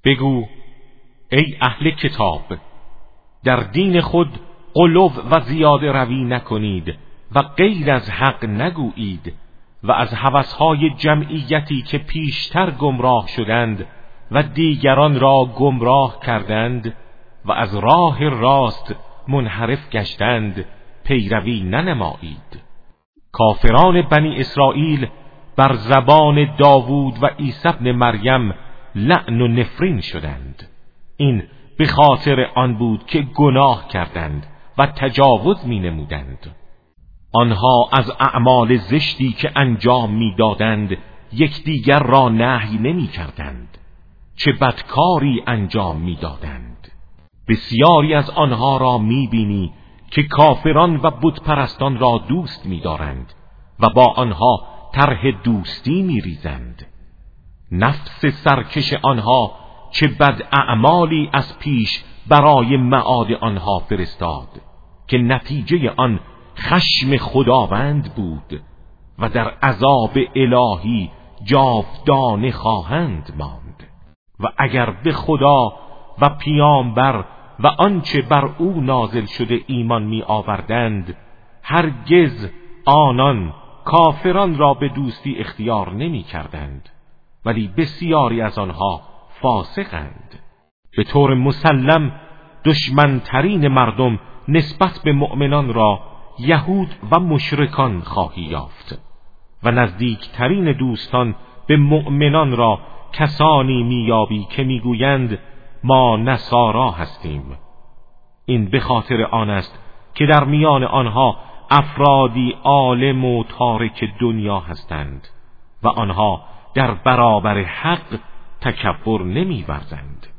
بگو ای اهل کتاب، در دین خود غلو و زیاده روی نکنید و غیر از حق نگویید و از هوسهای جمعیتی که پیشتر گمراه شدند و دیگران را گمراه کردند و از راه راست منحرف گشتند پیروی ننمایید. کافران بنی اسرائیل بر زبان داوود و عیسی ابن مریم لعن و نفرین شدند. این به خاطر آن بود که گناه کردند و تجاوز می نمودند. آنها از اعمال زشتی که انجام می دادند یکدیگر را نهی نمی کردند. چه بدکاری انجام می دادند. بسیاری از آنها را می بینی که کافران و بت پرستان را دوست می دارند و با آنها طرح دوستی می ریزند. نفس سرکش آنها چه بد اعمالی از پیش برای معاد آنها فرستاد که نتیجه آن خشم خداوند بود و در عذاب الهی جاودانه خواهند ماند. و اگر به خدا و پیامبر و آنچه بر او نازل شده ایمان می آوردند، هرگز آنان کافران را به دوستی اختیار نمی کردند، ولی بسیاری از آنها فاسقند. به طور مسلم دشمنترین مردم نسبت به مؤمنان را یهود و مشرکان خواهی یافت و نزدیکترین دوستان به مؤمنان را کسانی میابی که میگویند ما نصارا هستیم. این به خاطر آن است که در میان آنها افرادی عالم و تارک دنیا هستند و آنها در برابر حق تکبر نمی‌ورزند.